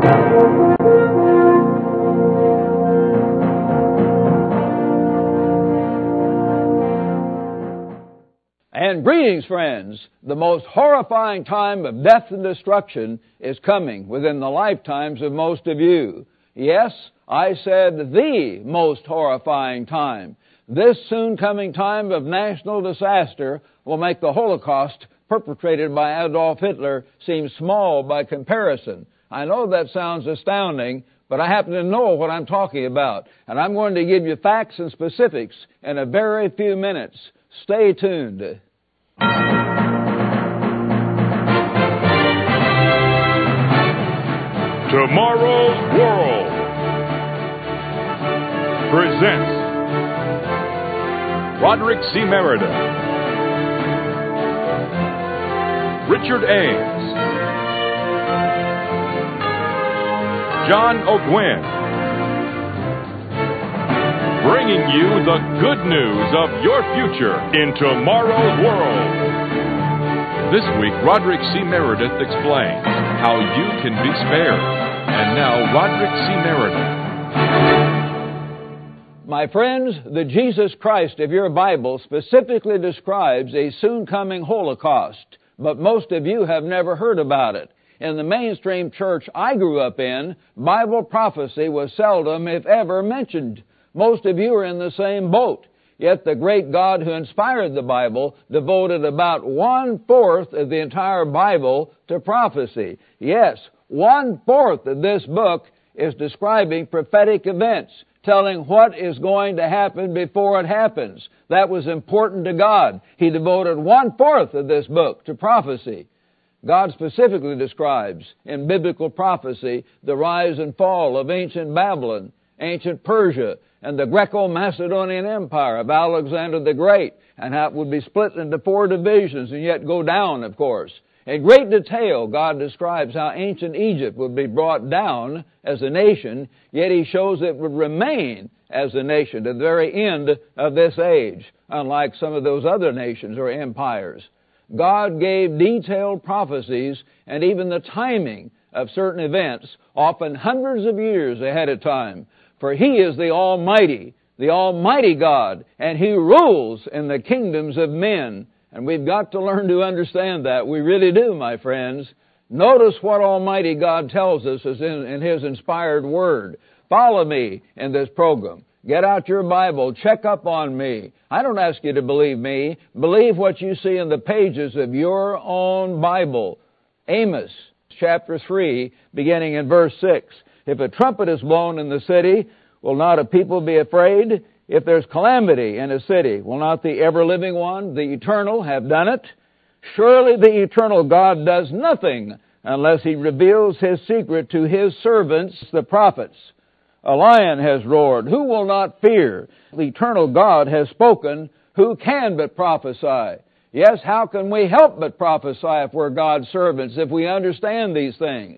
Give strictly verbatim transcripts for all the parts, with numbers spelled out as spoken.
And greetings, friends. The most horrifying time of death and destruction is coming within the lifetimes of most of you. Yes, I said the most horrifying time. This soon coming time of national disaster will make the Holocaust perpetrated by Adolf Hitler seem small by comparison. I know that sounds astounding, but I happen to know what I'm talking about. And I'm going to give you facts and specifics in a very few minutes. Stay tuned. Tomorrow's World presents Roderick C. Meredith, Richard Ames, John O'Gwen, bringing you the good news of your future in Tomorrow's World. This week, Roderick C. Meredith explains how you can be spared. And now, Roderick C. Meredith. My friends, the Jesus Christ of your Bible specifically describes a soon-coming Holocaust, but most of you have never heard about it. In the mainstream church I grew up in, Bible prophecy was seldom, if ever, mentioned. Most of you are in the same boat. Yet the great God who inspired the Bible devoted about one-fourth of the entire Bible to prophecy. Yes, one-fourth of this book is describing prophetic events, telling what is going to happen before it happens. That was important to God. He devoted one-fourth of this book to prophecy. God specifically describes in biblical prophecy the rise and fall of ancient Babylon, ancient Persia, and the Greco-Macedonian Empire of Alexander the Great, and how it would be split into four divisions and yet go down, of course. In great detail, God describes how ancient Egypt would be brought down as a nation, yet He shows it would remain as a nation to the very end of this age, unlike some of those other nations or empires. God gave detailed prophecies and even the timing of certain events, often hundreds of years ahead of time. For He is the Almighty, the Almighty God, and He rules in the kingdoms of men. And we've got to learn to understand that. We really do, my friends. Notice what Almighty God tells us is in, in His inspired Word. Follow me in this program. Get out your Bible. Check up on me. I don't ask you to believe me. Believe what you see in the pages of your own Bible. Amos chapter three, beginning in verse six. If a trumpet is blown in the city, will not a people be afraid? If there's calamity in a city, will not the ever-living one, the eternal, have done it? Surely the eternal God does nothing unless He reveals His secret to His servants, the prophets. A lion has roared. Who will not fear? The eternal God has spoken. Who can but prophesy? Yes, how can we help but prophesy if we're God's servants, if we understand these things?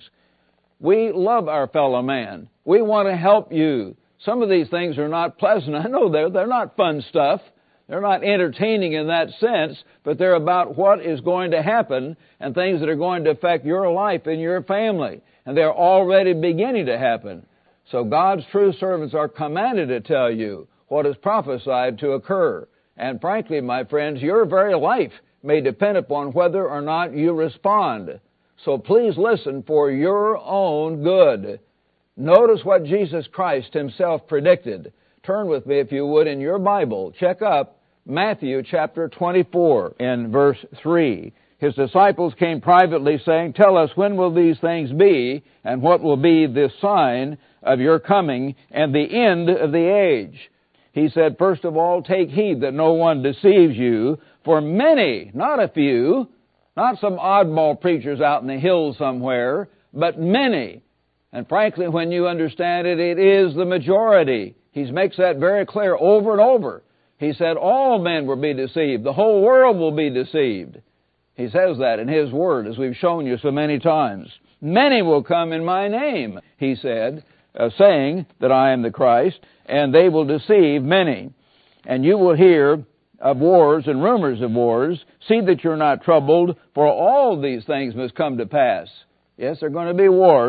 We love our fellow man. We want to help you. Some of these things are not pleasant. I know they're, they're not fun stuff. They're not entertaining in that sense, but they're about what is going to happen and things that are going to affect your life and your family. And they're already beginning to happen. So God's true servants are commanded to tell you what is prophesied to occur. And frankly, my friends, your very life may depend upon whether or not you respond. So please listen for your own good. Notice what Jesus Christ Himself predicted. Turn with me, if you would, in your Bible. Check up Matthew chapter twenty-four in verse three. His disciples came privately saying, "Tell us, when will these things be, and what will be the sign of your coming and the end of the age?" He said, "First of all, take heed that no one deceives you, for many, not a few, not some oddball preachers out in the hills somewhere, but many." And frankly, when you understand it, it is the majority. He makes that very clear over and over. He said all men will be deceived. The whole world will be deceived. He says that in His Word, as we've shown you so many times. Many will come in my name, He said, uh, saying that I am the Christ, and they will deceive many. And you will hear of wars and rumors of wars. See that you're not troubled, for all these things must come to pass. Yes, there are going to be wars,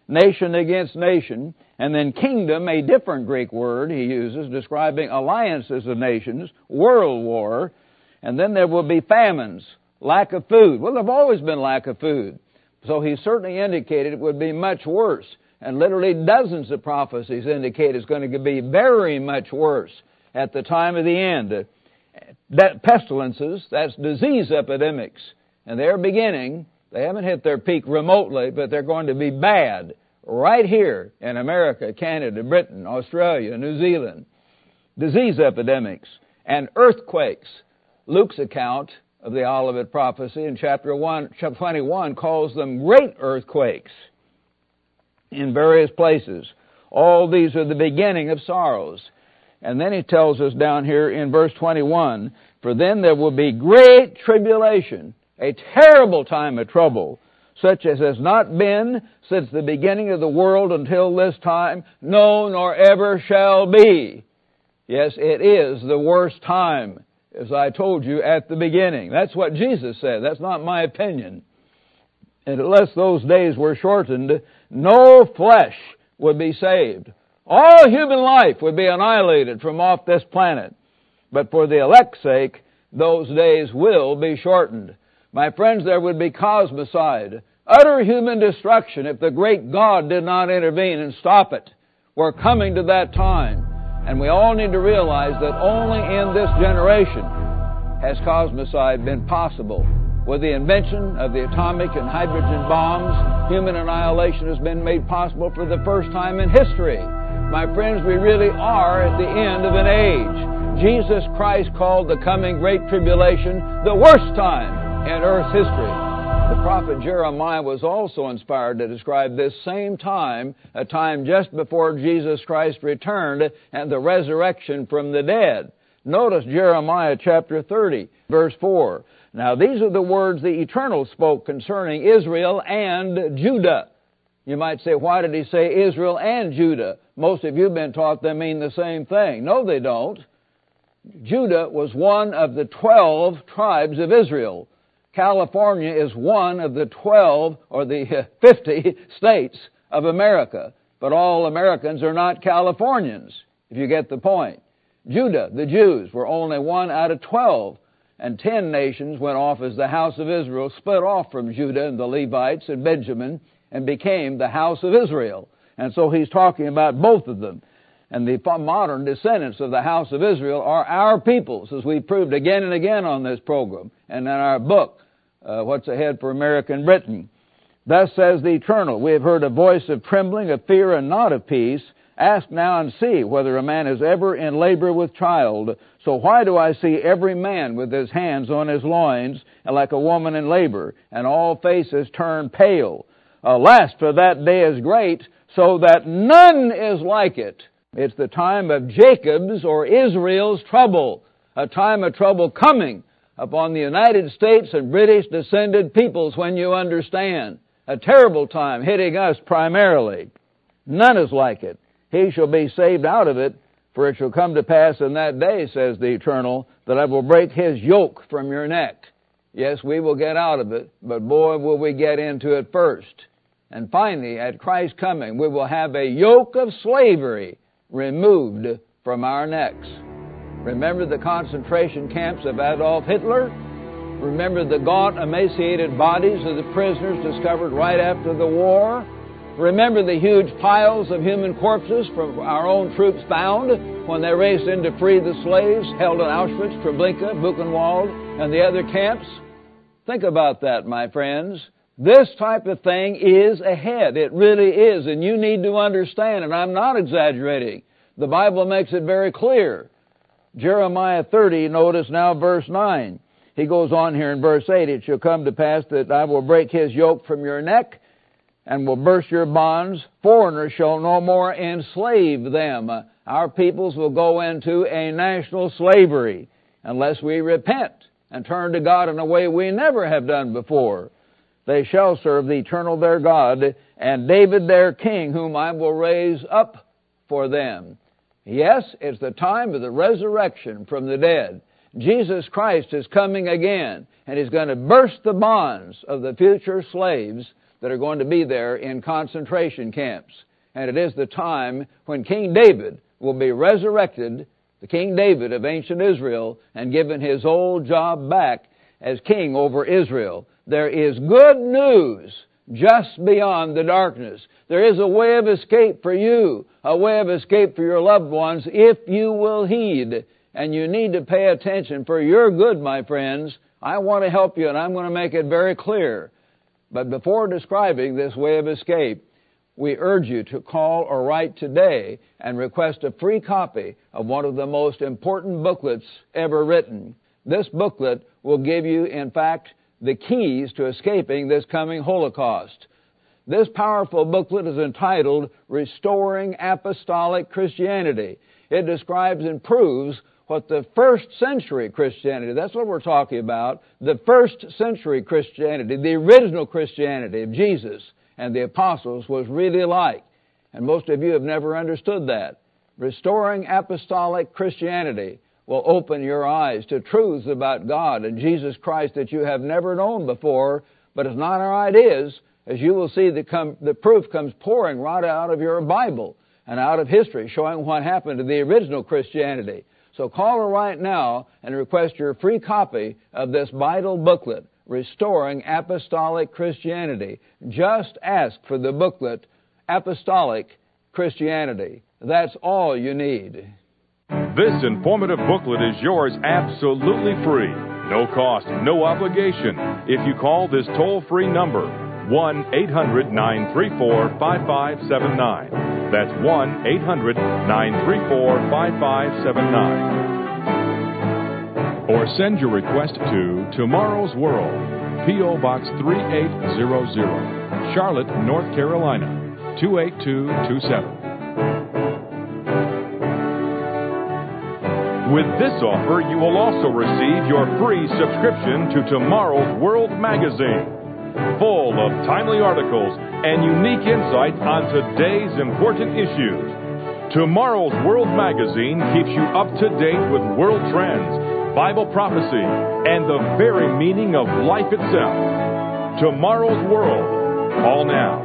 nation against nation, and then kingdom, a different Greek word he uses, describing alliances of nations, world war, and then there will be famines, lack of food. Well, there's always been lack of food. So he certainly indicated it would be much worse. And literally dozens of prophecies indicate it's going to be very much worse at the time of the end. That pestilences, that's disease epidemics. And they're beginning. They haven't hit their peak remotely, but they're going to be bad right here in America, Canada, Britain, Australia, New Zealand. Disease epidemics and earthquakes. Luke's account of the Olivet prophecy in chapter one, chapter twenty-one calls them great earthquakes in various places. All these are the beginning of sorrows. And then he tells us down here in verse twenty-one, for then there will be great tribulation, a terrible time of trouble, such as has not been since the beginning of the world until this time, no, nor ever shall be. Yes, it is the worst time, as I told you at the beginning. That's what Jesus said. That's not my opinion. And unless those days were shortened, no flesh would be saved. All human life would be annihilated from off this planet. But for the elect's sake, those days will be shortened. My friends, there would be cosmicide, utter human destruction if the great God did not intervene and stop it. We're coming to that time. And we all need to realize that only in this generation has cosmicide been possible. With the invention of the atomic and hydrogen bombs, human annihilation has been made possible for the first time in history. My friends, we really are at the end of an age. Jesus Christ called the coming Great Tribulation the worst time in earth's history. The prophet Jeremiah was also inspired to describe this same time, a time just before Jesus Christ returned and the resurrection from the dead. Notice Jeremiah chapter thirty, verse four. Now these are the words the Eternal spoke concerning Israel and Judah. You might say, why did he say Israel and Judah? Most of you have been taught they mean the same thing. No, they don't. Judah was one of the twelve tribes of Israel. California is one of the twelve or the fifty states of America. But all Americans are not Californians, if you get the point. Judah, the Jews, were only one out of twelve. And ten nations went off as the house of Israel, split off from Judah and the Levites and Benjamin, and became the house of Israel. And so he's talking about both of them. And the modern descendants of the house of Israel are our peoples, as we proved again and again on this program and in our book, uh, What's Ahead for American Britain. Thus says the Eternal, we have heard a voice of trembling, of fear, and not of peace. Ask now and see whether a man is ever in labor with child. So why do I see every man with his hands on his loins, and like a woman in labor, and all faces turn pale? Alas, for that day is great, so that none is like it. It's the time of Jacob's or Israel's trouble, a time of trouble coming upon the United States and British descended peoples, when you understand. A terrible time hitting us primarily. None is like it. He shall be saved out of it, for it shall come to pass in that day, says the Eternal, that I will break his yoke from your neck. Yes, we will get out of it, but boy, will we get into it first. And finally, at Christ's coming, we will have a yoke of slavery removed from our necks. Remember the concentration camps of Adolf Hitler? Remember the gaunt, emaciated bodies of the prisoners discovered right after the war? Remember the huge piles of human corpses from our own troops found when they raced in to free the slaves held in Auschwitz, Treblinka, Buchenwald, and the other camps? Think about that, my friends. This type of thing is ahead. It really is, and you need to understand, and I'm not exaggerating. The Bible makes it very clear. Jeremiah thirty, notice now verse nine. He goes on here in verse eight, it shall come to pass that I will break his yoke from your neck, and will burst your bonds. Foreigners shall no more enslave them. Our peoples will go into a national slavery unless we repent and turn to God in a way we never have done before. They shall serve the Eternal their God, and David their king, whom I will raise up for them. Yes, it's the time of the resurrection from the dead. Jesus Christ is coming again, and He's going to burst the bonds of the future slaves that are going to be there in concentration camps. And it is the time when King David will be resurrected, the King David of ancient Israel, and given his old job back as king over Israel. There is good news just beyond the darkness. There is a way of escape for you, a way of escape for your loved ones, if you will heed. And you need to pay attention for your good, my friends. I want to help you, and I'm going to make it very clear. But before describing this way of escape, we urge you to call or write today and request a free copy of one of the most important booklets ever written. This booklet will give you, in fact, the keys to escaping this coming Holocaust. This powerful booklet is entitled Restoring Apostolic Christianity. It describes and proves what the first century Christianity, that's what we're talking about, the first century Christianity, the original Christianity of Jesus and the apostles was really like. And most of you have never understood that. Restoring Apostolic Christianity will open your eyes to truths about God and Jesus Christ that you have never known before, but it's not our ideas. As you will see, the, com- the proof comes pouring right out of your Bible and out of history, showing what happened to the original Christianity. So call her right now and request your free copy of this vital booklet, Restoring Apostolic Christianity. Just ask for the booklet, Apostolic Christianity. That's all you need. This informative booklet is yours absolutely free. No cost, no obligation. If you call this toll-free number, one eight hundred nine three four five five seven nine. That's one eight hundred nine three four five five seven nine. Or send your request to Tomorrow's World, P O Box three eight zero zero, Charlotte, North Carolina, two eight two two seven. With this offer, you will also receive your free subscription to Tomorrow's World magazine, full of timely articles and unique insight on today's important issues. Tomorrow's World magazine keeps you up to date with world trends, Bible prophecy, and the very meaning of life itself. Tomorrow's World. Call now.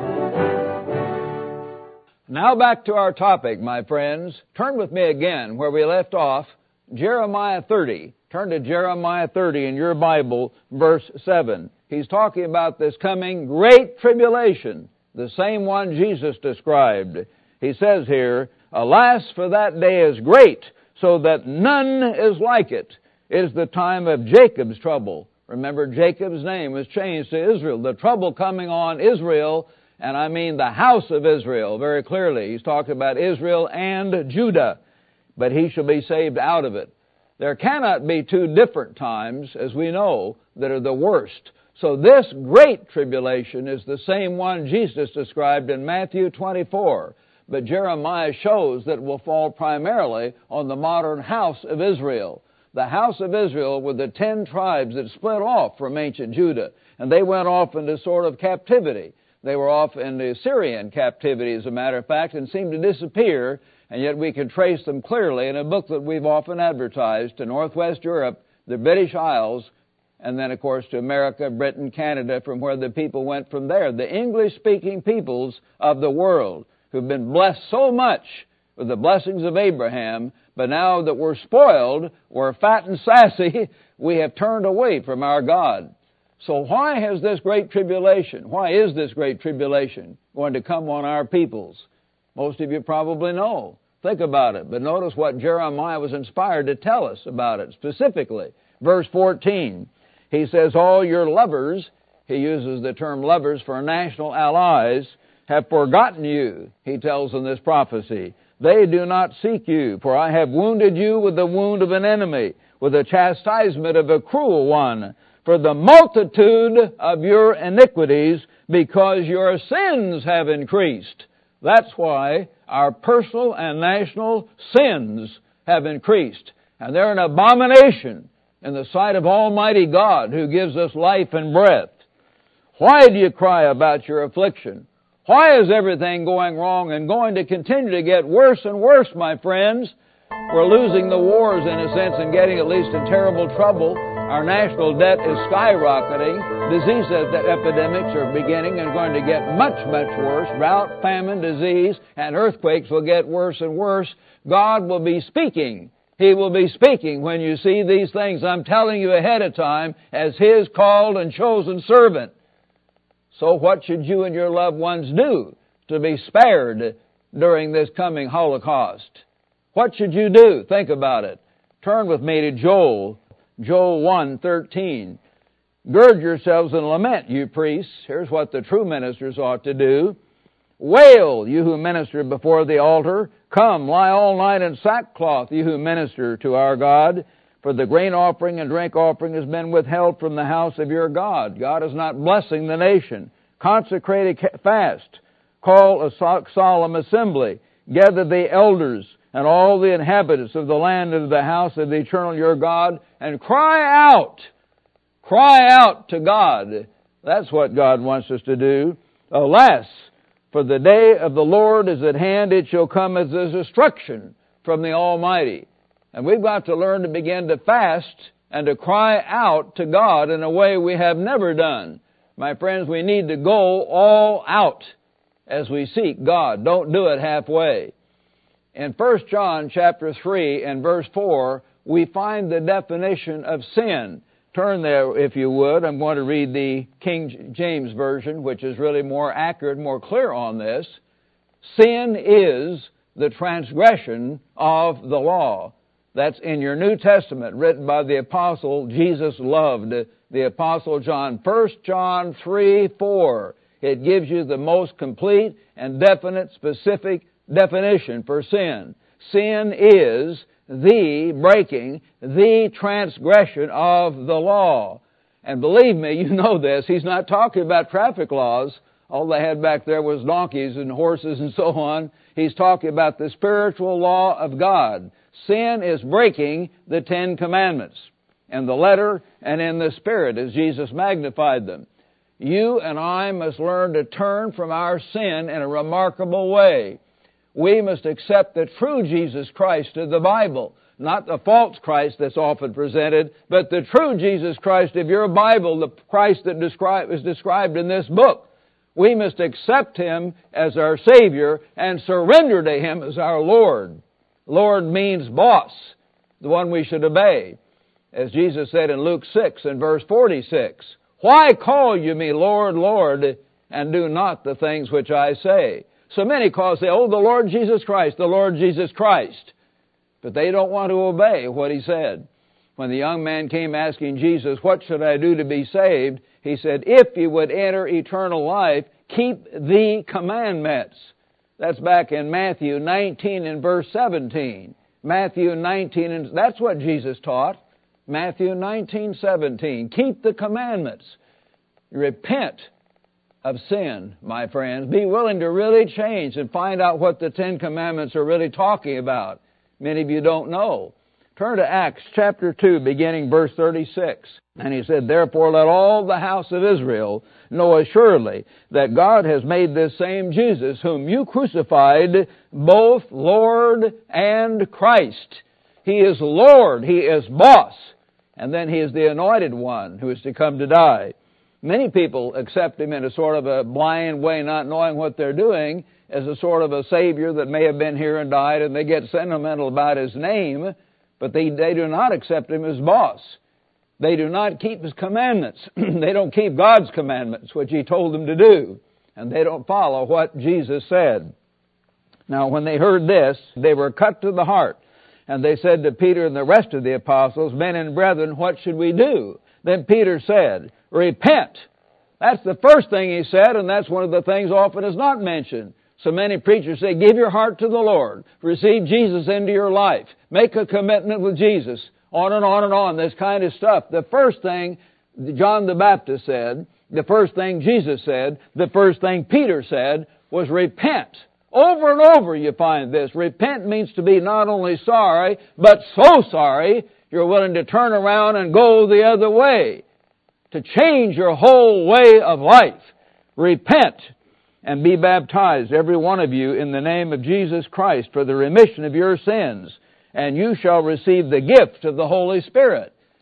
Now back to our topic, my friends. Turn with me again where we left off. Jeremiah thirty. Turn to Jeremiah thirty in your Bible, verse seven. He's talking about this coming great tribulation, the same one Jesus described. He says here, Alas, for that day is great, so that none is like it. It is the time of Jacob's trouble. Remember, Jacob's name was changed to Israel. The trouble coming on Israel, and I mean the house of Israel, very clearly. He's talking about Israel and Judah. But he shall be saved out of it. There cannot be two different times, as we know, that are the worst. So this great tribulation is the same one Jesus described in Matthew twenty-four. But Jeremiah shows that it will fall primarily on the modern house of Israel. The house of Israel were the ten tribes that split off from ancient Judah. And they went off into sort of captivity. They were off into Syrian captivity, as a matter of fact, and seemed to disappear. And yet we can trace them clearly in a book that we've often advertised to Northwest Europe, the British Isles, and then, of course, to America, Britain, Canada, from where the people went from there. The English-speaking peoples of the world who've been blessed so much with the blessings of Abraham, but now that we're spoiled, we're fat and sassy, we have turned away from our God. So why has this great tribulation, why is this great tribulation going to come on our peoples? Most of you probably know. Think about it. But notice what Jeremiah was inspired to tell us about it specifically. Verse fourteen, he says, All your lovers, he uses the term lovers for national allies, have forgotten you, he tells in this prophecy. They do not seek you, for I have wounded you with the wound of an enemy, with the chastisement of a cruel one, for the multitude of your iniquities, because your sins have increased. That's why our personal and national sins have increased. And they're an abomination in the sight of Almighty God, who gives us life and breath. Why do you cry about your affliction? Why is everything going wrong and going to continue to get worse and worse, my friends? We're losing the wars, in a sense, and getting at least in terrible trouble. Our national debt is skyrocketing. Disease epidemics are beginning and going to get much, much worse. Drought, famine, disease, and earthquakes will get worse and worse. God will be speaking. He will be speaking when you see these things. I'm telling you ahead of time as His called and chosen servant. So what should you and your loved ones do to be spared during this coming Holocaust? What should you do? Think about it. Turn with me to Joel, Joel one thirteen. Gird yourselves and lament, you priests. Here's what the true ministers ought to do. Wail, you who minister before the altar. Come, lie all night in sackcloth, you who minister to our God. For the grain offering and drink offering has been withheld from the house of your God. God is not blessing the nation. Consecrate a fast. Call a solemn assembly. Gather the elders and all the inhabitants of the land of the house of the eternal your God, and cry out. Cry out to God. That's what God wants us to do. Alas, for the day of the Lord is at hand, it shall come as a destruction from the Almighty. And we've got to learn to begin to fast and to cry out to God in a way we have never done. My friends, we need to go all out as we seek God. Don't do it halfway. In First John chapter three and verse four, we find the definition of sin. Turn there, if you would. I'm going to read the King James Version, which is really more accurate, more clear on this. Sin is the transgression of the law. That's in your New Testament, written by the apostle Jesus loved, the apostle John. First John three four. It gives you the most complete and definite, specific definition for sin. Sin is the breaking, the transgression of the law. And believe me, you know this. He's not talking about traffic laws. All they had back there was donkeys and horses and so on. He's talking about the spiritual law of God. Sin is breaking the Ten Commandments in the letter and in the spirit as Jesus magnified them. You and I must learn to turn from our sin in a remarkable way. We must accept the true Jesus Christ of the Bible, not the false Christ that's often presented, but the true Jesus Christ of your Bible, the Christ that describe, is described in this book. We must accept Him as our Savior and surrender to Him as our Lord. Lord means boss, the one we should obey. As Jesus said in Luke six and verse forty-six, why call you me Lord, Lord, and do not the things which I say? So many call say, oh, the Lord Jesus Christ, the Lord Jesus Christ. But they don't want to obey what He said. When the young man came asking Jesus, what should I do to be saved? He said, if you would enter eternal life, keep the commandments. That's back in Matthew nineteen and verse seventeen. Matthew nineteen, and that's what Jesus taught. Matthew nineteen, seventeen. Keep the commandments. Repent of sin, my friends. Be willing to really change and find out what the Ten Commandments are really talking about. Many of you don't know. Turn to Acts chapter two, beginning verse thirty-six. And he said, therefore let all the house of Israel know assuredly that God has made this same Jesus, whom you crucified, both Lord and Christ. He is Lord. He is boss. And then He is the anointed one who is to come to die. Many people accept Him in a sort of a blind way, not knowing what they're doing, as a sort of a Savior that may have been here and died, and they get sentimental about His name, but they, they do not accept Him as boss. They do not keep His commandments. They don't keep God's commandments, which He told them to do, and they don't follow what Jesus said. Now, when they heard this, they were cut to the heart, and they said to Peter and the rest of the apostles, men and brethren, what should we do? Then Peter said, repent. That's the first thing he said, and that's one of the things often is not mentioned. So many preachers say, give your heart to the Lord. Receive Jesus into your life. Make a commitment with Jesus. On and on and on, this kind of stuff. The first thing John the Baptist said, the first thing Jesus said, the first thing Peter said was repent. Over and over you find this. Repent means to be not only sorry, but so sorry, you're willing to turn around and go the other way. To change your whole way of life. Repent and be baptized, every one of you, in the name of Jesus Christ for the remission of your sins, and you shall receive the gift of the Holy Spirit.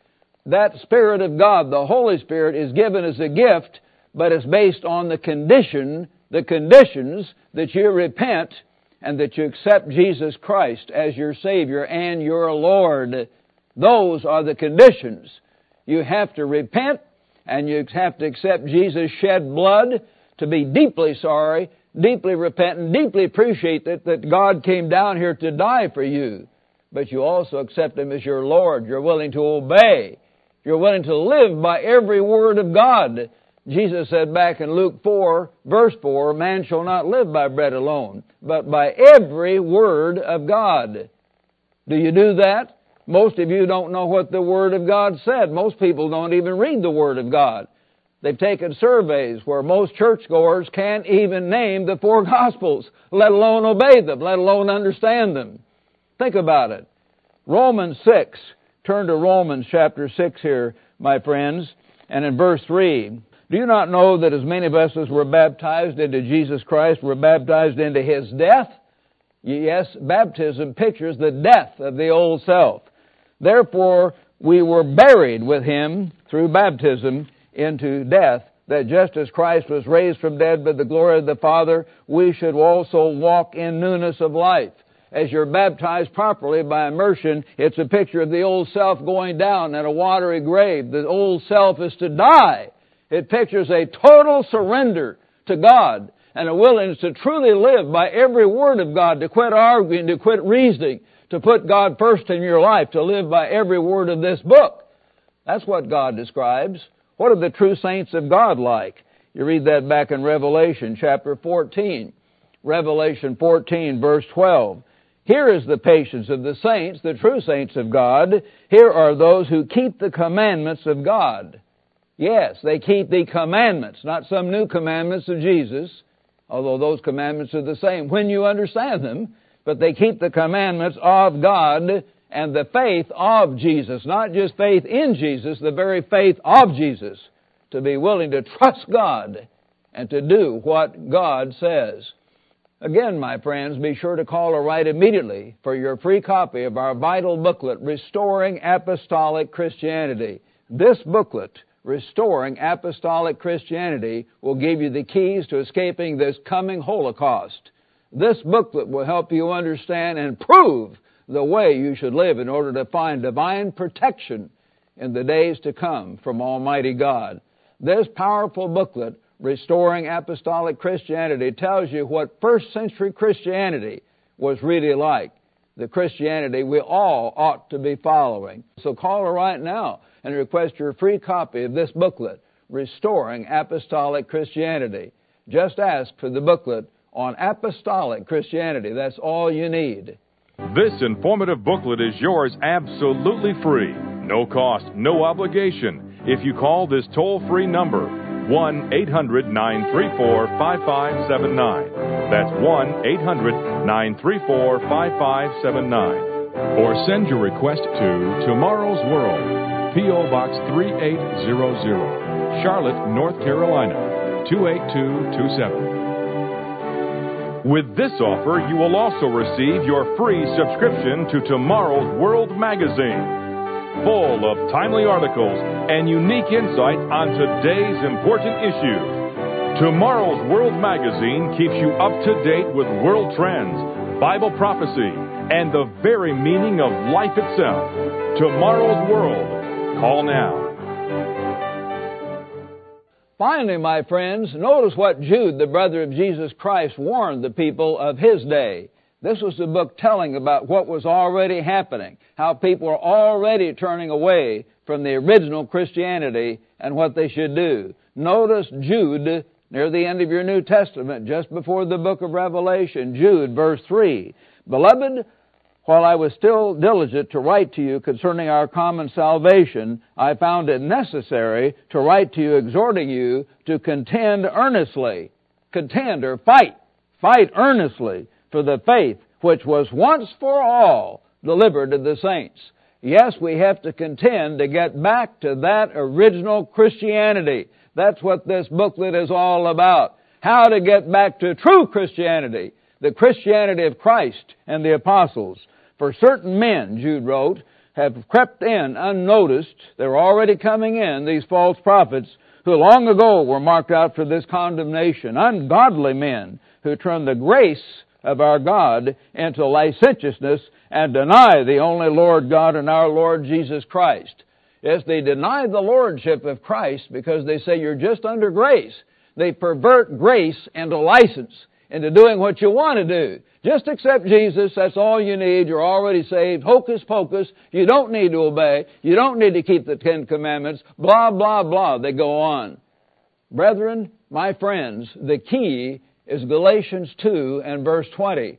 that Spirit of God, the Holy Spirit, is given as a gift, but it's based on the condition, the conditions that you repent and that you accept Jesus Christ as your Savior and your Lord. Those are the conditions. You have to repent and you have to accept Jesus' shed blood, to be deeply sorry, deeply repentant, deeply appreciate that, that God came down here to die for you. But you also accept Him as your Lord. You're willing to obey. You're willing to live by every word of God. Jesus said back in Luke four, verse four, man shall not live by bread alone, but by every word of God. Do you do that? Most of you don't know what the Word of God said. Most people don't even read the Word of God. They've taken surveys where most churchgoers can't even name the four Gospels, let alone obey them, let alone understand them. Think about it. Romans six. Turn to Romans chapter six here, my friends, and in verse three. Do you not know that as many of us as were baptized into Jesus Christ were baptized into His death? Yes, baptism pictures the death of the old self. Therefore, we were buried with Him through baptism into death, that just as Christ was raised from dead by the glory of the Father, we should also walk in newness of life. As you're baptized properly by immersion, it's a picture of the old self going down in a watery grave. The old self is to die. It pictures a total surrender to God and a willingness to truly live by every word of God, to quit arguing, to quit reasoning, to put God first in your life, to live by every word of this book. That's what God describes. What are the true saints of God like? You read that back in Revelation chapter fourteen. Revelation fourteen, verse twelve. Here is the patience of the saints, the true saints of God. Here are those who keep the commandments of God. Yes, they keep the commandments, not some new commandments of Jesus, although those commandments are the same when you understand them. But they keep the commandments of God and the faith of Jesus. Not just faith in Jesus, the very faith of Jesus. To be willing to trust God and to do what God says. Again, my friends, be sure to call or write immediately for your free copy of our vital booklet, Restoring Apostolic Christianity. This booklet, Restoring Apostolic Christianity, will give you the keys to escaping this coming Holocaust. This booklet will help you understand and prove the way you should live in order to find divine protection in the days to come from Almighty God. This powerful booklet, Restoring Apostolic Christianity, tells you what first century Christianity was really like, the Christianity we all ought to be following. So call her right now and request your free copy of this booklet, Restoring Apostolic Christianity. Just ask for the booklet on Apostolic Christianity. That's all you need. This informative booklet is yours absolutely free. No cost, no obligation. If you call this toll-free number, one eight hundred nine three four five five seven nine. That's one eight hundred nine three four five five seven nine. Or send your request to Tomorrow's World, P O Box three eight zero zero, Charlotte, North Carolina, two eight two two seven. With this offer, you will also receive your free subscription to Tomorrow's World magazine, full of timely articles and unique insights on today's important issues. Tomorrow's World magazine keeps you up to date with world trends, Bible prophecy, and the very meaning of life itself. Tomorrow's World. Call now. Finally, my friends, notice what Jude, the brother of Jesus Christ, warned the people of his day. This was the book telling about what was already happening, how people are already turning away from the original Christianity and what they should do. Notice Jude, near the end of your New Testament, just before the book of Revelation, Jude, verse three. Beloved, while I was still diligent to write to you concerning our common salvation, I found it necessary to write to you exhorting you to contend earnestly. Contend or fight. Fight earnestly for the faith which was once for all delivered to the saints. Yes, we have to contend to get back to that original Christianity. That's what this booklet is all about. How to get back to true Christianity, the Christianity of Christ and the apostles. For certain men, Jude wrote, have crept in unnoticed. They're already coming in, these false prophets, who long ago were marked out for this condemnation. Ungodly men who turn the grace of our God into licentiousness and deny the only Lord God and our Lord Jesus Christ. Yes, they deny the lordship of Christ because they say you're just under grace. They pervert grace into license, into doing what you want to do. Just accept Jesus, that's all you need, you're already saved, hocus pocus, you don't need to obey, you don't need to keep the Ten Commandments, blah, blah, blah, they go on. Brethren, my friends, the key is Galatians two and verse twenty.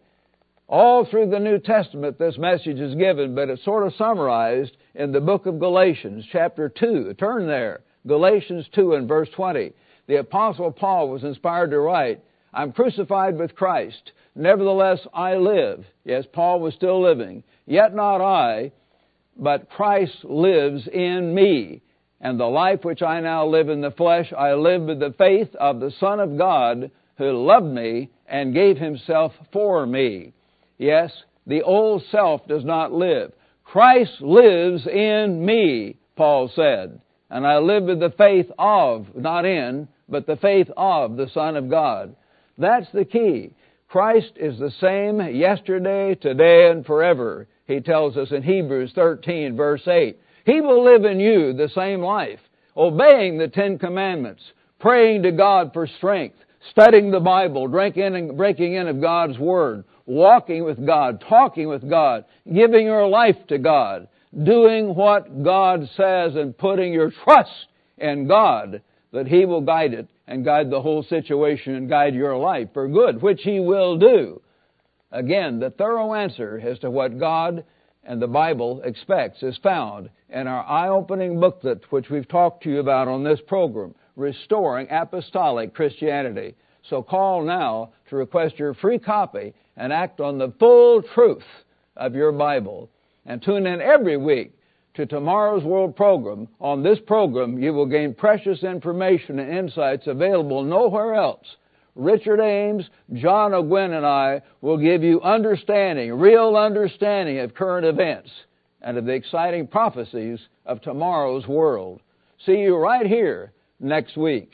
All through the New Testament this message is given, but it's sort of summarized in the book of Galatians, chapter two. Turn there, Galatians two and verse twenty. The Apostle Paul was inspired to write, I'm crucified with Christ. Nevertheless, I live. Yes, Paul was still living. Yet not I, but Christ lives in me. And the life which I now live in the flesh, I live with the faith of the Son of God, who loved me and gave himself for me. Yes, the old self does not live. Christ lives in me, Paul said. And I live with the faith of, not in, but the faith of the Son of God. That's the key. Christ is the same yesterday, today, and forever. He tells us in Hebrews thirteen, verse eight. He will live in you the same life, obeying the Ten Commandments, praying to God for strength, studying the Bible, drinking and breaking in of God's Word, walking with God, talking with God, giving your life to God, doing what God says and putting your trust in God, that He will guide it and guide the whole situation and guide your life for good, which He will do. Again, the thorough answer as to what God and the Bible expects is found in our eye-opening booklet, which we've talked to you about on this program, Restoring Apostolic Christianity. So call now to request your free copy and act on the full truth of your Bible. And tune in every week to Tomorrow's World program. On this program, you will gain precious information and insights available nowhere else. Richard Ames, John O'Gwen, and I will give you understanding, real understanding of current events and of the exciting prophecies of tomorrow's world. See you right here next week.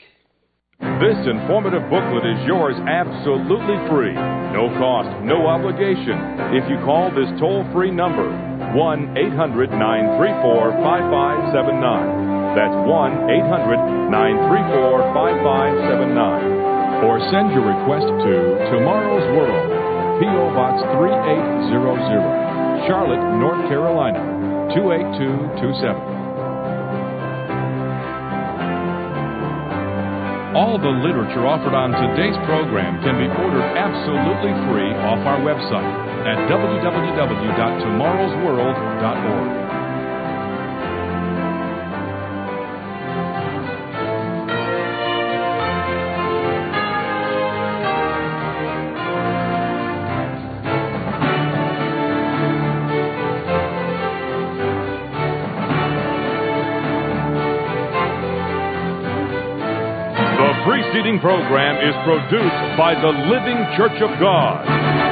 This informative booklet is yours absolutely free. No cost, no obligation. If you call this toll-free number, one eight hundred, nine three four, five five seven nine. That's one eight hundred, nine three four, five five seven nine. Or send your request to Tomorrow's World, P O. Box three eight zero zero, Charlotte, North Carolina, two eight two two seven. All the literature offered on today's program can be ordered absolutely free off our website at w w w dot tomorrows world dot org. The preceding program is produced by the Living Church of God.